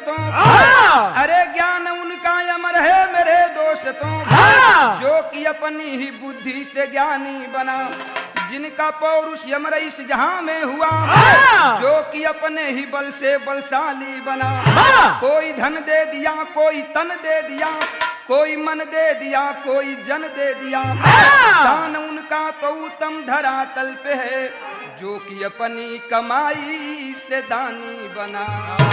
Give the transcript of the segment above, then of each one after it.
दोस्तों, अरे ज्ञान उनका अमर है मेरे दोस्तों, जो कि अपनी ही बुद्धि से ज्ञानी बना, जिनका पौरुष अमर इस जहां में हुआ, जो कि अपने ही बल से बलशाली बना। कोई धन दे दिया, कोई तन दे दिया, कोई मन दे दिया, कोई जन दे दिया, दान उनका तो उत्तम धरातल पे है, जो कि अपनी कमाई से दानी बना।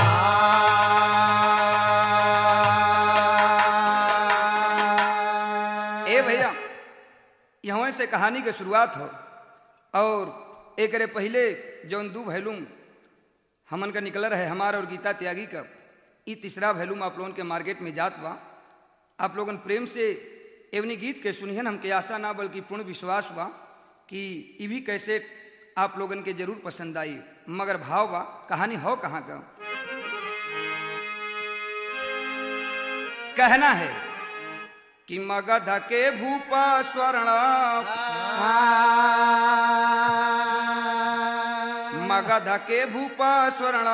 ए भैया, यहाँ से कहानी की शुरुआत हो और एक रे पहले जौन दू भैलूम हमन का निकल रहे हमारा और गीता त्यागी का, ई तीसरा भैलूम आप लोगन के मार्केट में जात बा। आप लोगन प्रेम से एवनी गीत के सुनिहन, हमके आशा ना बल्कि पूर्ण विश्वास बा कि ई भी कैसे आप लोगन के जरूर पसंद आई। मगर भाव बा, कहानी हो कहाँ का, कहना है कि मगध के भूपा स्वर्ण, मगध के भूपा स्वर्ण,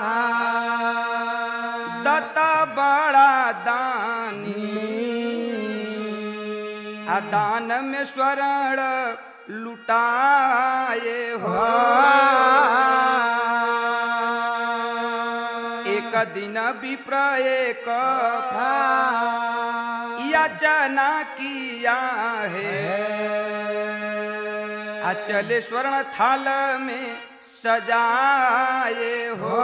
दत्ता बड़ा दानी, दान में स्वर्ण लुटाए हो। एक दिन विप्र एक याचना किया है, अचल स्वर्ण थाल में सजाए हो।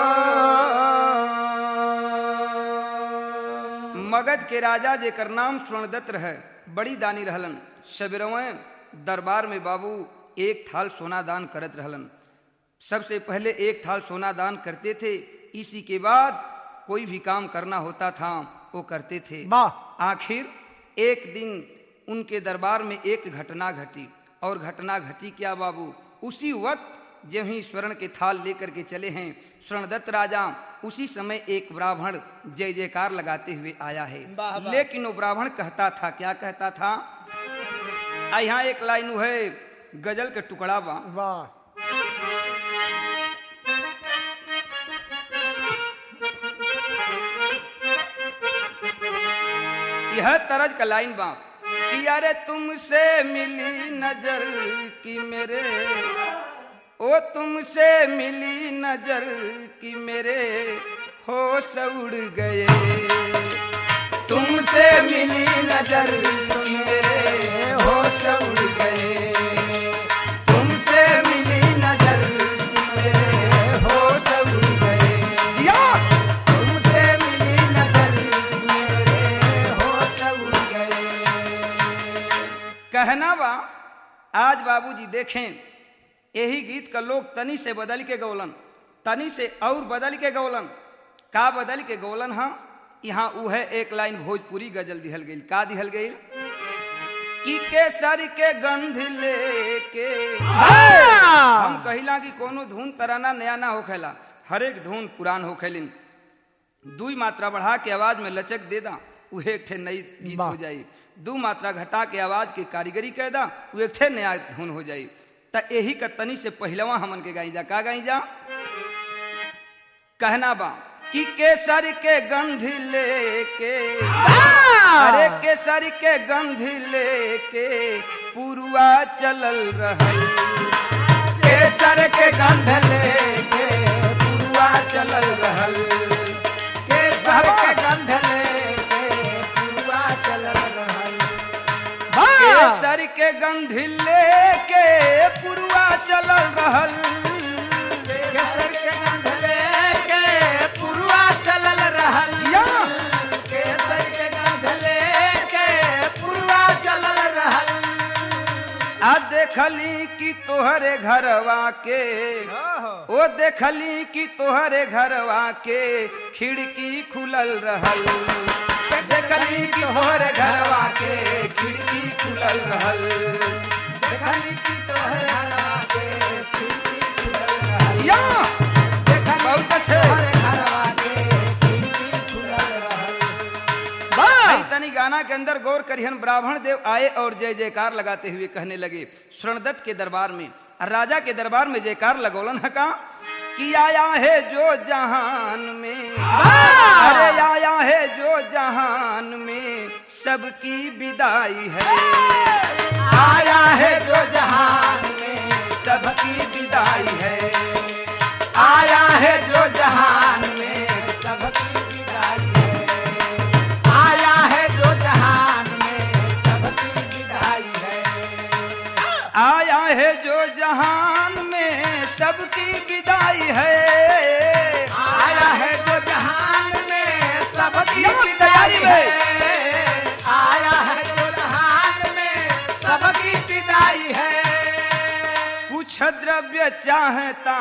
मगध के राजा जेकर नाम स्वर्णदत्त रहे, बड़ी दानी रहलन। सबेरवें दरबार में बाबू एक थाल सोना दान करत रहलन। सबसे पहले एक थाल सोना दान करते थे, इसी के बाद कोई भी काम करना होता था वो करते थे। आखिर एक दिन उनके दरबार में एक घटना घटी, और घटना घटी क्या बाबू, उसी वक्त जब ही स्वर्ण के थाल लेकर के चले हैं स्वर्णदत्त राजा, उसी समय एक ब्राह्मण जय जयकार लगाते हुए आया है। लेकिन वो ब्राह्मण कहता था, क्या कहता था, यहाँ एक लाइन है गजल के टुकड़ा बा, यह तरज का लाइन बा कि अरे तुमसे मिली नजर की मेरे, ओ तुमसे मिली नजर की मेरे होश उड़ गए, तुमसे मिली नजर की मेरे होश उड़ गए, तुमसे मिली नजर की मेरे होश उड़ गए, तुमसे मिली नजर की मेरे होश उड़ गए। कहना बा आज बाबूजी देखें, यही गीत का लोग तनी से बदल के गौलन, तनी से और बदल के गौलन, का बदल के गौलन। हाँ, यहाँ ऊ है एक लाइन भोजपुरी गजल दिहल गई। का दिहल गई कि केसर के गंध लेके, हम कहिला कि कोनो धुन तराना नया ना होखेला, हर एक धुन पुरान होखेलिन। दुई मात्रा बढ़ा के आवाज में लचक दे दा, वह एक ठे नई गीत हो जाई। दो मात्रा घटा के आवाज की कारीगरी कह दा, वो एक ठे नया धुन हो जाई। त यही का तनी से पहलवा हमन के गाई जा, का गाई जा, कहना बा कि केसर के गंध लेके, अरे केसर के गंध लेके पुरुआ चलल रहल, केसर के गंध लेके पुरुआ चलल रहल, केसर के गंध लेके पुरुआ चलल रहल, केसर के गंध लेके पुरुआ चलल रहल, केसर के गंध लेके पुरुआ चलल रहल, केसर के गंध लेके पुरुआ चलल रहल। आ देखली कि तोहरे घरवा के, ओ देखली कि तोहरे घरवा के खिड़की खुलल रहल, देखली कि तोहरे घरवा के खिड़की खुलल रहल, देखली कि तोहरे घरवा के खिड़की खुलल रहल, या बहुत अच्छे घरवा के खिड़की खुलल रहल। तनी गाना के अंदर गौर करिहन, ब्राह्मण देव आए और जय जयकार लगाते हुए कहने लगे स्वर्णदत्त के दरबार में, राजा के दरबार में जयकार लगौलन है का कि आया है जो जहान में, अरे आया है जो जहान में सबकी विदाई है, आया है जो जहान में सबकी विदाई है, आया है जो जहान में सबकी विदाई है, आया है जो जहान में सबकी विदाई है, आया है जो जहान में सबकी विदाई है, आया है जो जहान में सबकी विदाई है, आया है जो जहान में सबकी विदाई है। कुछ द्रव्य चाहता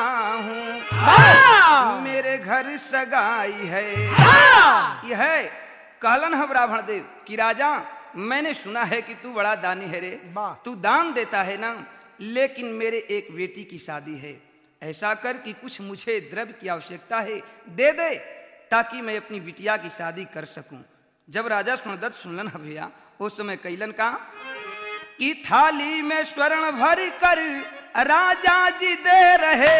हूँ मेरे घर सगाई है, यह कहलन है ब्राह्मण देव कि राजा मैंने सुना है कि तू बड़ा दानी है रे, तू दान देता है ना, लेकिन मेरे एक बेटी की शादी है, ऐसा कर कि कुछ मुझे द्रव्य की आवश्यकता है, दे दे ताकि मैं अपनी बिटिया की शादी कर सकूं। जब राजा सुनदत्त सुनलन है भैया, उस समय कैलन का कि थाली में स्वर्ण भर कर राजा जी दे रहे,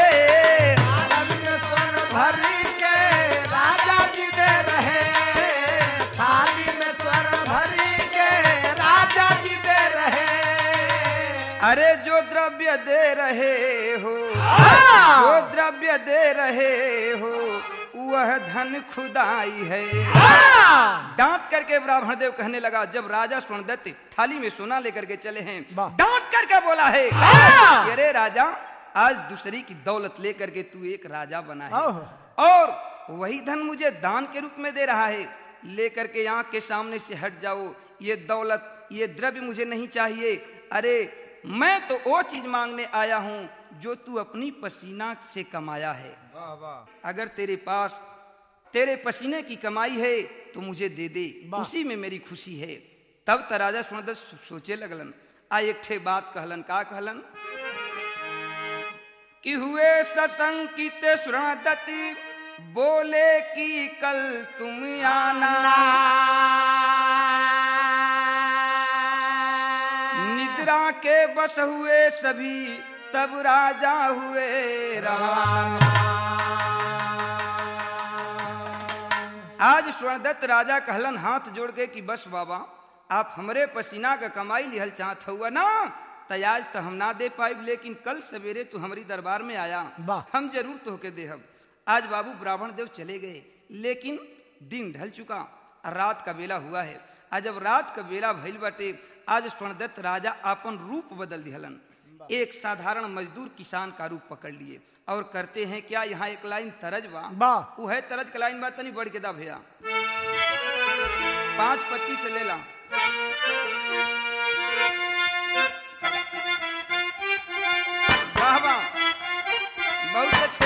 थाली में स्वर्ण भर के राजा जी दे रहे, थाली में स्वर्ण भर के राजा जी दे रहे, अरे जो द्रव्य दे रहे हो, जो द्रव्य दे रहे हो वह धन खुदाई है। डांट करके ब्राह्मण देव कहने लगा, जब राजा सुनदत्त थाली में सोना लेकर के चले हैं, डांट करके बोला है, अरे राजा आज दूसरी की दौलत लेकर के तू एक राजा बना है और वही धन मुझे दान के रूप में दे रहा है, लेकर के आंख के सामने से हट जाओ, ये दौलत ये द्रव्य मुझे नहीं चाहिए, अरे मैं तो वो चीज मांगने आया हूँ जो तू अपनी पसीना से कमाया है, अगर तेरे पास तेरे पसीने की कमाई है तो मुझे दे दे, उसी में मेरी खुशी है। तब त राजा सुनदत्त सोचे लगलन, आ एक ठे बात कहलन, का कहलन कि हुए सशंकित सुनदत्त बोले कि कल तुम आना, निद्रा के बस हुए सभी तब राजा हुए रवाना। आज सुनदत्त राजा कहलन हाथ जोड़ के कि बस बाबा आप हमरे पसीना का कमाई लिहल चाहत हुआ ना, तो आज तो हम ना दे पाइब, लेकिन कल सवेरे तू हमारी दरबार में आया, हम जरूर तोहके देहब। आज बाबू ब्राह्मण देव चले गए, लेकिन दिन ढल चुका, रात का बेला हुआ है। आज जब रात का बेला भइल बाटे, आज सुनदत्त राजा अपन रूप बदल दिहलन, एक साधारण मजदूर किसान का रूप पकड़ लिए और करते हैं क्या, यहाँ एक लाइन तरज बा, वो है तरज का लाइन बा, तनी बढ़ के दा भैया, 5 पत्ती से ले ला। वाह वाह बहुत अच्छे।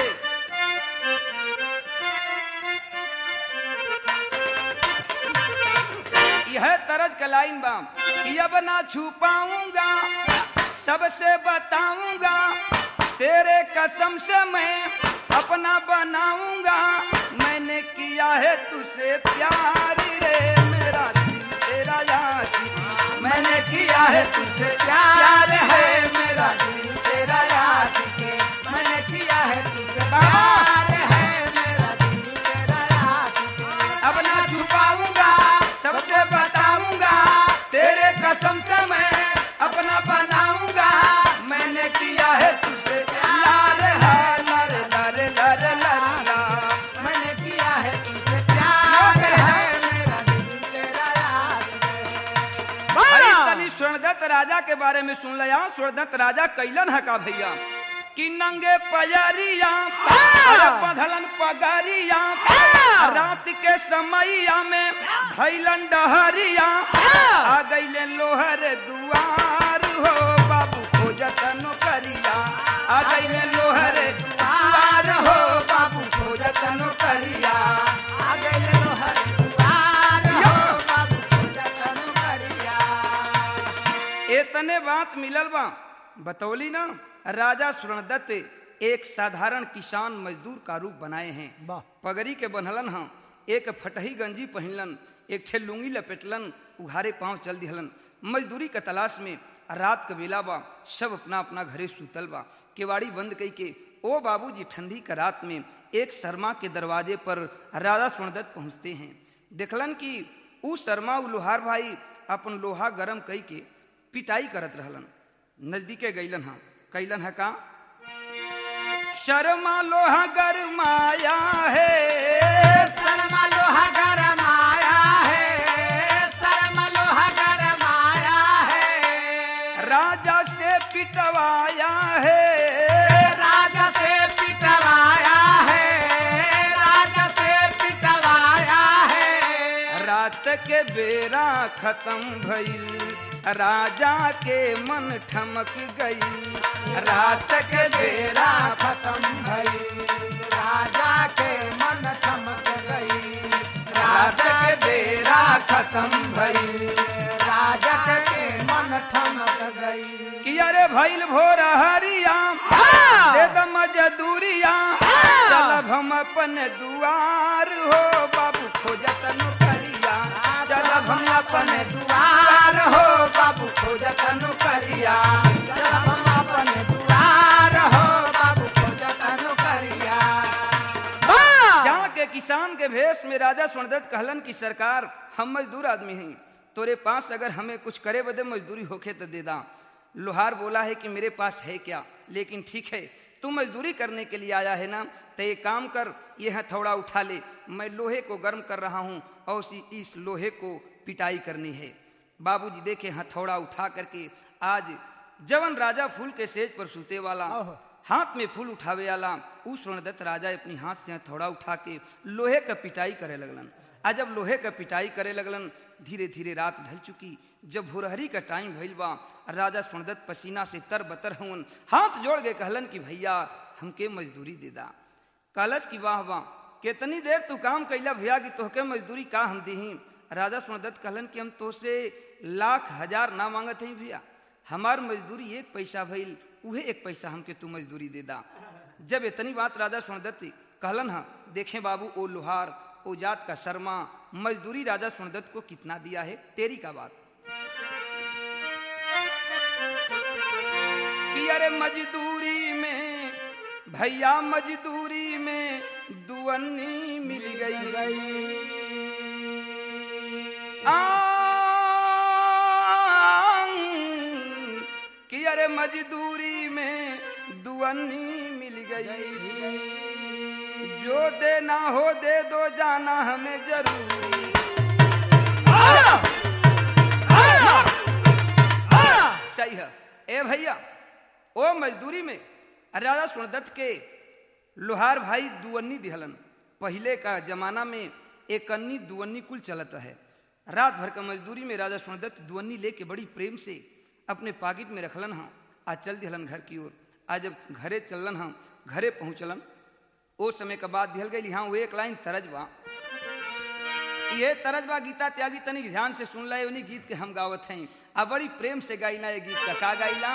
यह तरज का लाइन बा कि अब ना छुपाऊंगा सबसे बताऊंगा, तेरे कसम से मैं अपना बनाऊंगा, मैंने किया है तुझसे प्यार रे मेरा दिल तेरा यासिक, मैंने किया है तुझसे प्यार है मेरा दिल तेरा यासिक, मैंने किया है तुझसे प्यार है मेरा दिल तेरा यासिक, अब ना छुपाऊंगा सबसे बताऊंगा, तेरे कसम से मैं अपना बनाऊंगा, मैंने किया है तुझसे प्यार है लर लर लर लर, मैंने किया है तुझसे प्यार है मेरा दिल तेरा यासिक। तनी सुनदत्त राजा के बारे में सुन लिया, सुनदत्त राजा कैलन है का भैया कि नंगे पयरिया बधलन पगरिया, रात के समैया में भैलन डहरिया, आ गईले लोहर दुआर हो बाबू खोजत नौकरिया, आ गईले लोहर दुआर हो बाबू खोजत नौकरिया, आ गईले लोहर दुआर हो बाबू खोजत नौकरिया। इतने बात मिलल बा, बतौली ना, राजा सुनदत्त एक साधारण किसान मजदूर का रूप बनाए हैं, पगड़ी के बनहलन हाँ, एक फटही गंजी पहनलन, एक छे लुंगी लपेटलन, उघारे पांव चल दिहलन, मजदूरी का तलाश में। रात का बेला बा, सब अपना अपना घरे सुतल बा, केवाड़ी बंद कई के ओ बाबूजी, ठंडी का रात में एक शर्मा के दरवाजे पर राजा स्वर्णदत्त पहुंचते हैं। देखलन कि उ शर्मा उ लोहार भाई अपन लोहा गरम कई के पिटाई करत रहलन। नजदीके गईलन हा, कैलन है का, शर्मा लोहा गरमाया है, शर्मा लोहा गरमाया है, शर्मा लोहा गरमाया है, राजा से पिटवाया है, राजा से पिटवाया है, राजा से पिटवाया है, रात के बेरा खत्म भइल, राजा के मन ठमक गई, रात के बेरा खत्म भई, राजा के मन थमक गई, रात के बेरा खत्म भई, राजा के मन थमक गई। कि अरे भइल भोर हरिया दे द मजदूरिया, चलब हम अपन दुआर हो बाबू खोजत नौकरिया, चलब हम अपन दुआर हो बाबू खोजत नौकरिया, चलब हम अपन दुआर हो बाबू खोजत नौकरिया। जहाँ के किसान के भेष में राजा स्वर्णदत्त कहलन की सरकार, हम मजदूर आदमी हैं, तोरे पास अगर हमें कुछ करे बदे मजदूरी होके तो दे दा। लोहार बोला है कि मेरे पास है क्या, लेकिन ठीक है तू मजदूरी करने के लिए आया है ना, तो ये काम कर, ये हथौड़ा उठा ले, मैं लोहे को गर्म कर रहा हूँ और इस लोहे को पिटाई करनी है। बाबूजी देखे हथौड़ा उठा करके, आज जवन राजा फूल के सेज पर सूते वाला, हाथ में फूल उठावे वाला, उस स्वर्णदत्त राजा अपनी हाथ से हथौड़ा उठा के लोहे का पिटाई करे लगलन। आज जब लोहे का पिटाई करे लगलन, धीरे धीरे रात ढल चुकी, जब भोरहरी का टाइम भइल बा, राजा स्वर्णदत्त पसीना से तरबतर हुन, हाथ जोड़ के कहलन कि भैया हमके मजदूरी दे दा। कहलस कि वाह वाह, कितनी देर तू काम कैला भैया कि तोहके मजदूरी का हम दीही। राजा स्वर्णदत्त कहलन कि हम तोसे लाख हजार ना मांगत हई भैया, हमार मजदूरी 1 पैसा भइल, उहे 1 पैसा हमके तू मजदूरी दे दा। जब इतनी बात राजा स्वर्णदत्त कहलन हा, देखें बाबू ओ लोहार ओ जात का शर्मा मजदूरी राजा स्वर्णदत्त को कितना दिया है, तेरी का बात कि अरे मजदूरी में भैया मजदूरी में दुअन्नी मिल गई, कि अरे मजदूरी में दुअन्नी मिल गई, जो देना हो दे दो, जाना हमें जरूरी। सही है ए भैया, ओ मजदूरी में राजा स्वर्णदत्त के लोहार भाई दुअन्नी दिहलन। पहले का जमाना में एक अन्नी दुअन्नी कुल चलता है। रात भर का मजदूरी में राजा स्वर्णदत्त दुअन्नी लेके बड़ी प्रेम से अपने पाकिट में रखलन हा। आज चल दिहलन घर की ओर। आज जब घरे चलन हा, घरे पहुंचलन, ओ समय का बात दिहल गई। हाँ वो एक लाइन तरज बा, ये तरज बा गीता त्यागी, तनी ध्यान से सुन ला, उन्हीं गीत के हम गावत हैं। अब बड़ी प्रेम से गाइला ये गीत का गाइला।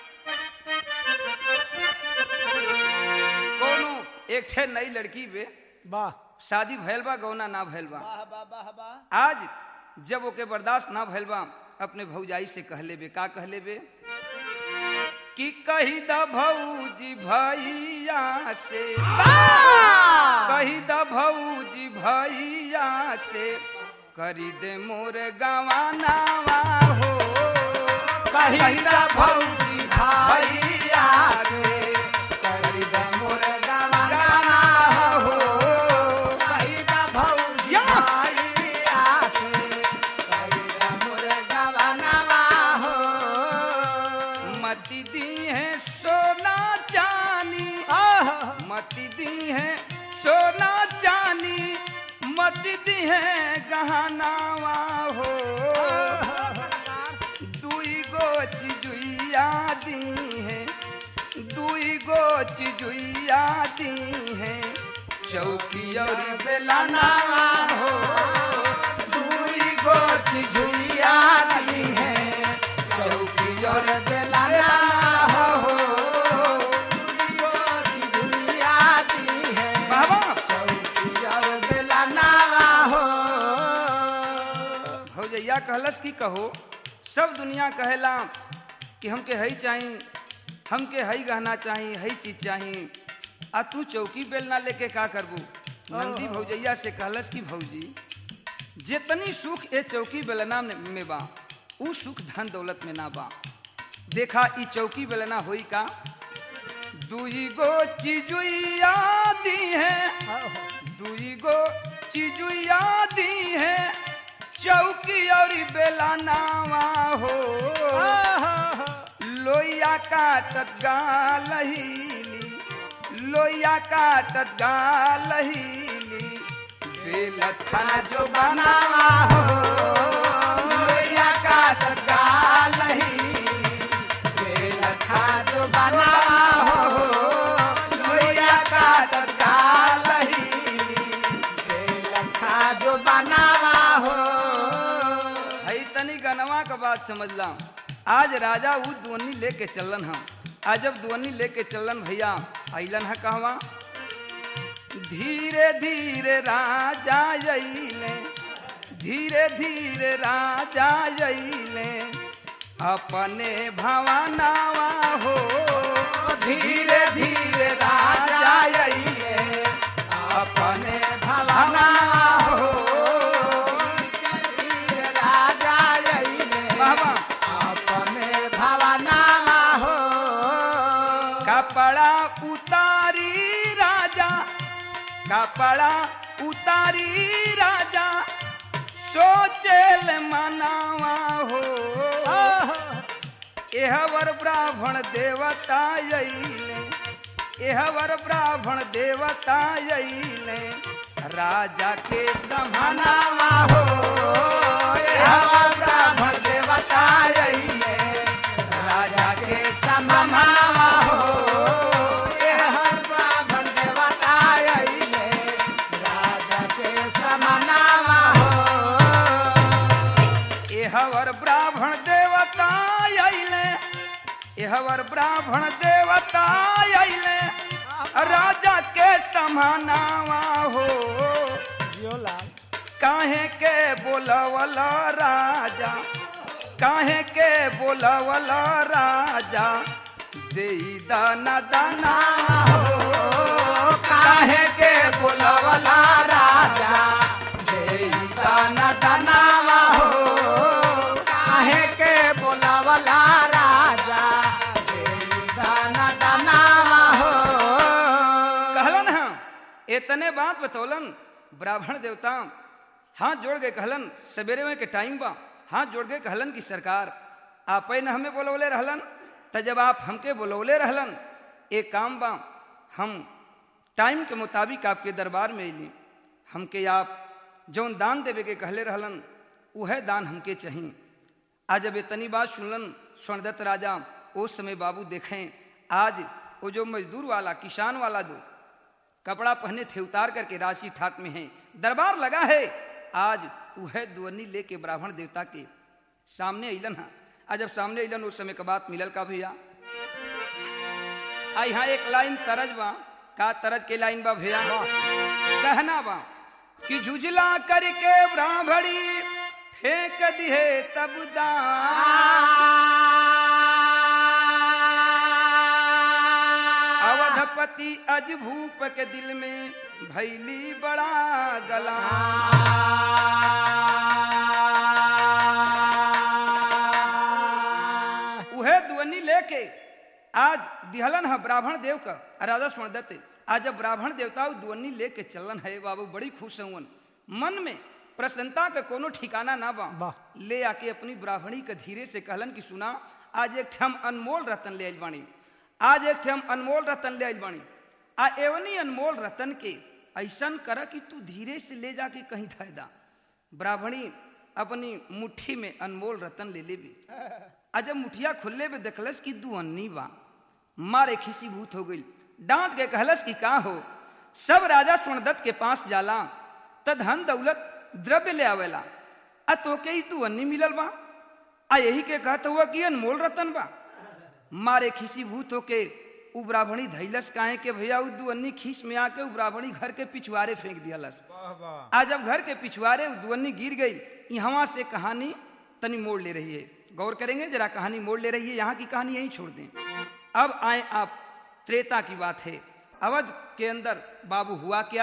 कोनो एक ठे नई लड़की बे, वाह, शादी भैल बा, गौना ना भैल बा। वाह। आज जब ओके बर्दाश्त ना भैल बा, अपने भौजाई से कहले बे, का कहले बे कि कही द भौजी भैया से, कही द भौजी भैया से, करी दे मोर गवानावा हो, कही द भौजी भैया से, करी द मोर गवाना हो, कही द भौजी भैया से, करी द मोर गवाना हो। मती दी है सोना चानी, मती दी है सोना चानी, मती दी है गहनावा हो, दुई गो चिजुइया दी है, दुई गो चिजुइया दी है, चौकी और बेलाना हो, दुई गो चिजुइया दी है, चौकी और बेलाना हो, दुई गो चिजुइया दी है, बाबा चौकी और बेलाना हो। भौजैया कहलस की कहो, सब दुनिया कहेला कि हमके हई चाहिए, हमके हई गहना चाहिए, हई चीज चाहिए, आ तू चौकी बेलना लेके का करबू? नंदी भौजैया से कहलस कि भौजी जितनी सुख ए चौकी बेलना में बा उ सुख धन दौलत में ना बा। देखा ई चौकी बेलना होई का? दुई गो चीजुइया दी है, दुई गो चीजुइया दी है, चौकी और बेलनावा हो। लोइया काटत गालहीली, लोइया काटत गालहीली, बेलठा जो बनावा हो। लोइया काटत गालहीली, बेलठा जो बनावा हो। लोइया काटत गालहीली, बेलठा जो बनावा हो। हई तनी गनवा का बात समझला। आज राजा उ दुअन्नी लेके चलन हम। आज जब दुअन्नी लेके चलन भैया अइलन है कहवा? धीरे धीरे राजा अइले, धीरे धीरे राजा अइले, अपने भवनावा हो। धीरे धीरे राजा अइले, अपने भवनावा हो। धीरे राजा अइले, बाबा कपड़ा उतारी राजा, कपड़ा उतारी राजा, सोचेल मनावा हो। एहवर ब्राह्मण देवता अइले, एहवर ब्राह्मण देवता अइले, राजा के समानावा हो। एहवर ब्राह्मण देवता अइले, राजा के समानावा हो। एहवर ब्राह्मण देवता अइले, राजा के समानावा हो। एहवर ब्राह्मण देवता अइले, एहवर ब्राह्मण देवता अइले, राजा के समानावा हो। काहे के बोलवल राजा, काहे के बोलवल राजा, देई दाना दाना हो। काहे के बोलवल राजा, देई दाना दाना हो। काहे के बोलवल राजा, देई दाना दाना हो। कहलन हम इतने बात बतौलन ब्राह्मण देवता हाथ जोड़ के कहलन सवेरे में के टाइम बा। हाथ जोड़ के कहलन की सरकार आप न हमें बोलौले रहलन, त जब आप हमके बोलौले रहलन एक काम बा, हम टाइम के मुताबिक आपके दरबार में अली। हमके आप जौन दान देवे के कहले रहलन वह दान हमके चाहिए। आज जब इतनी बात सुनलन स्वर्णदत्त राजा उस समय बाबू देखें आज वो जो मजदूर वाला किसान वाला दो कपड़ा पहने थे उतार करके राशि ठाट में है, दरबार लगा है। आज वह दुअन्नी लेके ब्राह्मण देवता के सामने अइलन है। आज जब सामने अइलन उस समय का बात मिलल का भैया। यहाँ एक लाइन तरज बा, का तरज के लाइन बा भैया? कहना बा कि झुझला करके ब्राह्मणी फेंक दिए तब अवधपति अज भूप के दिल में भैली बड़ा गला। उहे दुअन्नी लेके आज दिहलन है ब्राह्मण देव का राजा स्वर्णदत्त। आज जब ब्राह्मण देवता दुअन्नी लेके चलन है बाबू बड़ी खुश हुन, मन में प्रसन्नता का कोनो ठिकाना ना बा। ले आके अपनी ब्राह्मणी का धीरे से कहलन कि सुना आज एक हम अनमोल रतन ले आइल बानी, आज एक हम अनमोल रतन ले आइल बानी। आ एवनी अनमोल रतन के ऐसन कर कि तू धीरे से ले जाके कहीं धैदा। ब्राह्मणी अपनी मुट्ठी में अनमोल रतन ले ले भी। आज जब मुठिया खुलले में देखलस कि दुअन्नी बा, मारे खिसी भूत हो गई। डांट के कहलस कि का हो? सब राजा स्वर्णदत्त के पास जाला त धन दौलत द्रव्य ले आवेला, आ तोके ही दुअन्नी मिलल बा, आ यही के कहत हुआ कि अनमोल रतन बा। मारे खिसी भूत होके उ ब्राह्मणी धैलस काहे के भैया उ दुअन्नी खीस में आके उ ब्राह्मणी घर के पिछवाड़े फेंक दियालस। आज जब घर के पिछवाड़े उ दुअन्नी गिर गई, यहाँ से कहानी तनी मोड़ ले रही है। गौर करेंगे जरा, कहानी मोड़ ले रही है। यहाँ की कहानी यहीं छोड़ दें। अब आए आप त्रेता की बात है। अवध के अंदर बाबू हुआ क्या,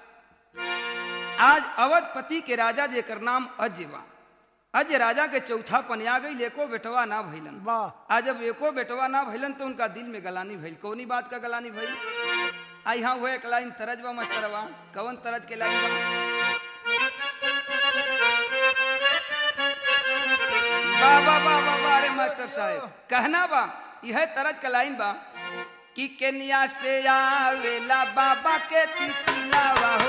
आज अवधपति के राजा जेकर नाम अजय बा, अजय राजा के चौथा पनिया गई, एको बेटवा ना भइलन। आज जब एको बेटवा ना भइलन तो उनका दिल में गलानी भइल। कौनी बात का गलानी भइल? आई हाँ हुए एक लाइन तरज बा मास्टरवा, कवन तरज के लाइन बा? बाबा बाबा बारे मास्टर साहब कहना बा, यह तरज का लाइन बा कि केनिया से आवेला बाबा के तितिलावा हो,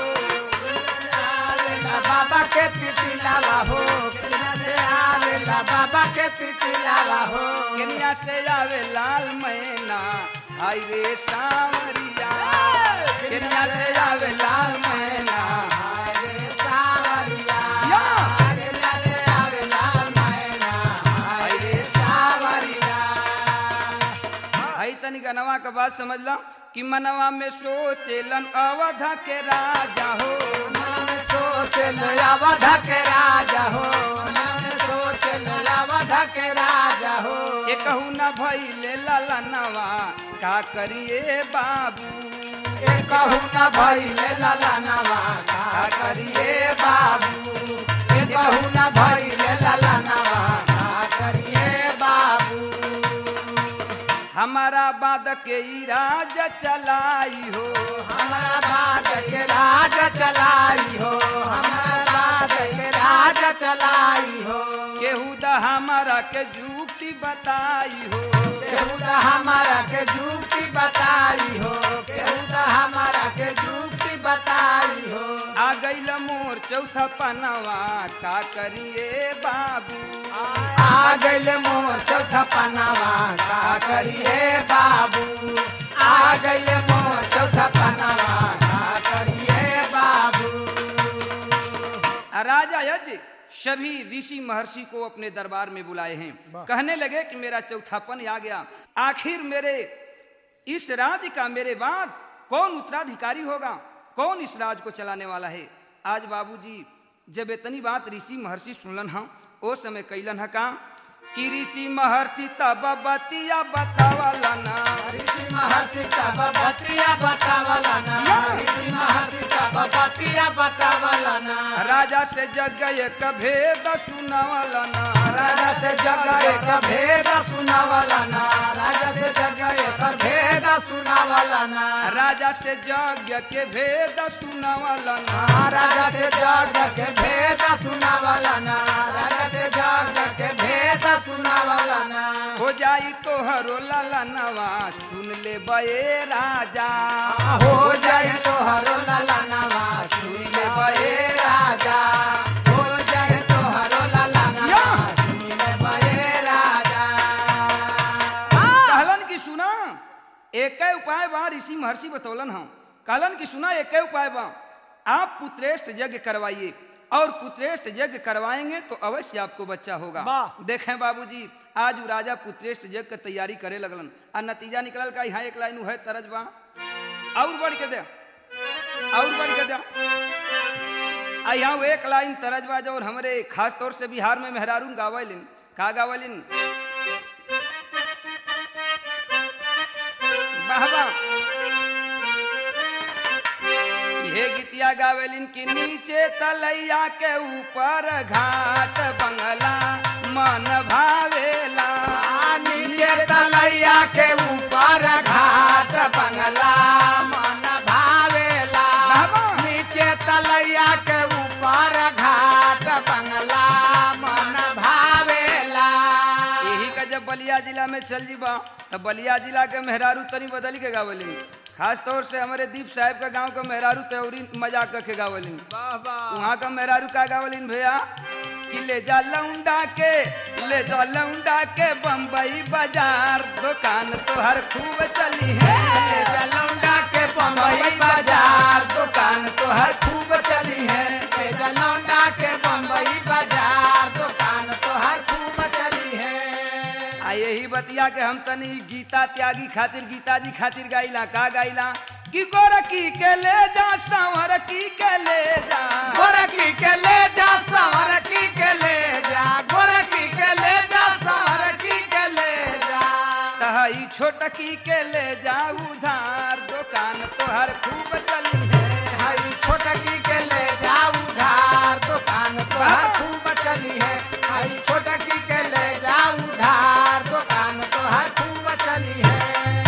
बाबा के तितिलावा हो, केनिया से आवेला बाबा के तितिलावा हो, केनिया से आवे लाल मैना हाय रे सांवरिया, केनिया से आवे लाल मैना हाय रे सांवरिया, केनिया से आवे लाल मैना हाय रे सांवरिया। हाय तनी गनवा का बात समझ ला कि मनवा में सोचेलन अवध के राजा हो, सोचल अवध के राजा हो, सोचल अवध के राजा हो, ये कहू न भइले ललनवा का करिए बाबू, ये कहू न भइले ललनवा का करिए बाबू, ये कहू न भइले ललनवा का करिए बाबू। हमारा बाद के ई राज चलाई हो, हमारा बाद के राज चलाई हो, हमारा बाद के राज चलाई हो, केहू द हमारा के जुक्ति बताई हो, केहू द हमारा के जुक्ति बताई हो, केहू द हमारा के जुक्ति बताई हो। आ गईल मोर चौथा पनवा का करिए बाबू, आ गईल मोर चौथा पनवा का करिए बाबू, आ गईल मोर चौथा पनवा का करिए बाबू। राजा यज्ञ सभी ऋषि महर्षि को अपने दरबार में बुलाए हैं, कहने लगे कि मेरा चौथापन आ गया, आखिर मेरे इस राज्य का मेरे बाद कौन उत्तराधिकारी होगा, कौन इस राज को चलाने वाला है। आज बाबूजी जब इतनी बात ऋषि महर्षि सुनलन हम, ओ समय कैलन है का कि ऋषि महर्षि तब बतिया बतावला ना, ऋषि महर्षि तब बतिया बतावला ना, ऋषि महर्षि तब बतिया बतावला ना, राजा से जग एक भेद सुनावला ना, राजा से जग एक भेद सुनावला ना, राजा से जग एक भेद सुनावला ना, राजा से जग के भेद सुनावला ना, राजा से जग के भेद सुनावला ना, राजा से जग के भेद सुनावला ना। हो जाई तोहरो ललनवा सुन ले बे राजा, हो जाए तोहरो ललनवा सुन ले बे राजा, हो जाए तोहरो ललनवा सुन ले बे राजा। कहलन की सुना एक उपाय बा, ऋषि महर्षि बतौलन हम, कहलन की सुना एक उपाय बा, आप पुत्रेष्ठ यज्ञ करवाइए और पुत्रेष्ठ यज्ञ करवाएंगे तो अवश्य आपको बच्चा होगा। देखें बाबूजी आज राजा पुत्रेष्ठ यज्ञ की तैयारी करे लगलन और नतीजा निकलल का यहाँ एक लाइन है तरज बा, और बढ़ के दे, और बढ़ के दे, यहाँ एक लाइन तरज बा जो हमारे खास तौर से बिहार में मेहरारून गावलिन, का गावलिन बाबा ये गीतिया गावेलिन की नीचे तलैया के ऊपर घाट बंगला मन भावेला, नीचे तलैया के ऊपर घाट बंगला मन भावेला, नीचे तलैया के ऊपर घाट बंगला मन भावेला। यही का जब बलिया जिला में चल जीबा तो बलिया जिला के मेहरारू तनी बदल के गावलिन, खास तौर से हमारे दीप साहब का गांव का मेहरारू त्योरी मजाक करके गावलिन, वहाँ का मेहरारू का गावलिन भैया कि ले जा लौंडा के, ले जा लौंडा के बम्बई बाजार, दुकान तो हर खूब चली है, ले जा लौंडा के बम्बई बाजार, दुकान तो हर खूब चली है, ले जा लौंडा के बम्बई बाजार, दुकान तो हर खूब चली है। यही बतिया के हम तनी गीता त्यागी खातिर गीता जी खातिर गाइला, का गाइला कि गोरखी के ले जा संवरकी के ले जा, गोरखी के ले जा संवरकी के ले जा, गोरखी के ले जा संवरकी के ले जा, तहई छोटकी के ले जा उधार, दुकान दुकान तो हर खूब चली है। हई छोटकी के ले जाऊ धार दुकान तो हर खूब चली है। हई छोटकी के ले जाऊ धार दुकान तो हर खूब चली है।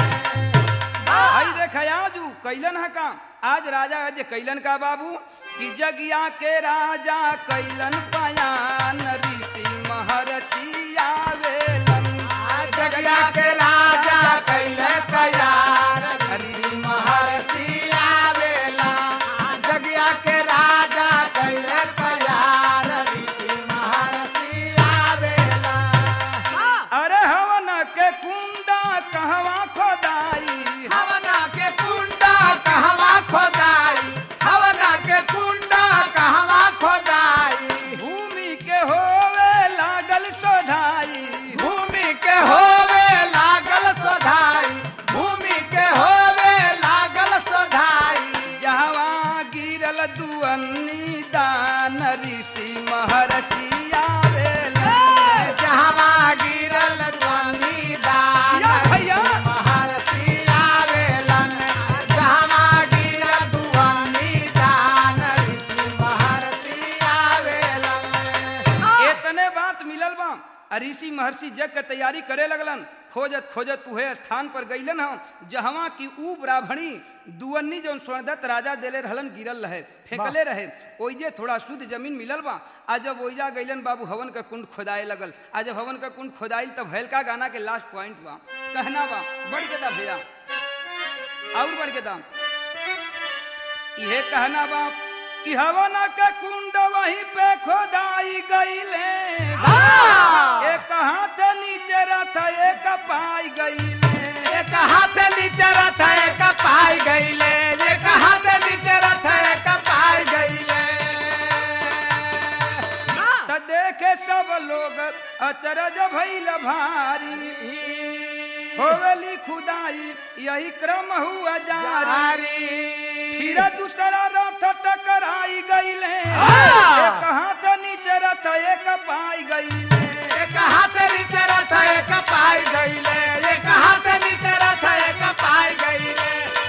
आई देखा आजू कैलन है का आज राजा अज कैलन का बाबू कि जगिया के राजा कैलन पयान ऋषि महर्षि आवेलन। जगिया के राजा कैले कयार ऋषि महर्षि आवेला। जगिया के राजा कैले कयार ऋषि महर्षि आवेला। अरे हवन के कुंडा कहवा खोदाई। हवना के कुंडा कहवा खोदाई। हवना के कुंडा कहवा खोदाई। भूमि के होवे लागल सोधाई। भूमि के होवे लागल सोधाई। भूमि के होवे लागल सोधाई। जहवा गिरल दुअन्नी दान ऋषि महर्षि आवेलन। जहवा गिरल दुअन्नी दान भैया महर्षि आवेलन। जहवा गिरल दुअन्नी दान ऋषि महर्षि आवेलन। इतने बात मिलल बा ऋषि महर्षि जग के तैयारी करे लगलन। खोजत खोजत उहे स्थान पर गईलन हम जहवा की ऊ ब्राह्मणी दुअन्नी जो स्वर्णदत्त राजा देले रहलन गिरल रहे फेंकले रहे ओइजे थोड़ा शुद्ध जमीन मिलल बा। आज जब ओइजा गईलन बाबू हवन का कुंड खोदाए लगल। आज जब हवन का कुंड खोदाइल तब हल्का गाना के लास्ट पॉइंट बा कहना बा बढ़ के दा भैया और बढ़ के दा ये कहना बा कि हवन का कुंड वहीं पे खोदाई गईले। एक हाथ नीचे रथ एक पाई गईले। एक हाथ नीचे रथ एक पाई गईले। एक हाथ नीचे रथ एक पाई गईले। त देखे सब लोग अचरज भइल भारी। होवेली खुदाई यही क्रम हुआ जारी। फिर दूसरा रथ टकराई गईले। एक हाथ नीचे रथ एक पाई गईले। एक हाथ नीचे रथ एक पाई गईले। एक हाथ नीचे रथ एक पाई गईले।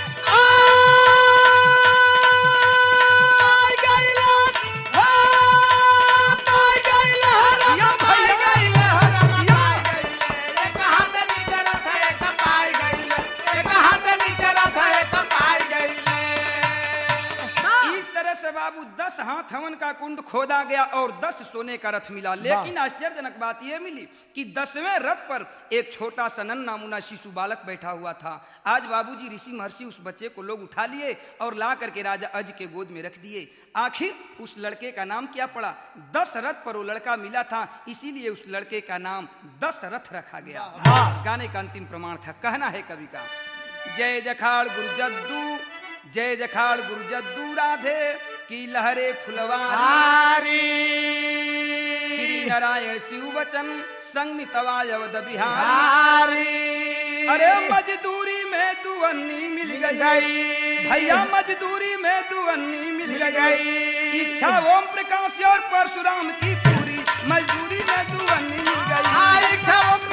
बाबू 10 हाथ हवन का कुंड खोदा गया और 10 सोने का रथ मिला। लेकिन आश्चर्यजनक बात यह मिली कि 10वें रथ पर एक छोटा सा नन्हा मुन्ना शिशु बालक बैठा हुआ था। आज बाबूजी ऋषि महर्षि उस बच्चे को लोग उठा लिए और ला करके राजा अज के गोद में रख दिए। आखिर उस लड़के का नाम क्या पड़ा? 10 रथ पर वो लड़का मिला था, इसीलिए उस लड़के का नाम 10 रथ रखा गया। गाने का अंतिम प्रमाण था। कहना है कवि का जय जखाड़ गुरुजद्दू जय जखाड़ गुरुजद्दू राधे की लहरे फुलवारी। श्री नारायण शिव वचन संगमितवाय अवध बिहारी। अरे मजदूरी में दुअन्नी मिल गई भैया मजदूरी में दुअन्नी मिल गई। इच्छा ओम प्रकाश और परशुराम की पूरी मजदूरी में दुअन्नी मिल गई। इच्छा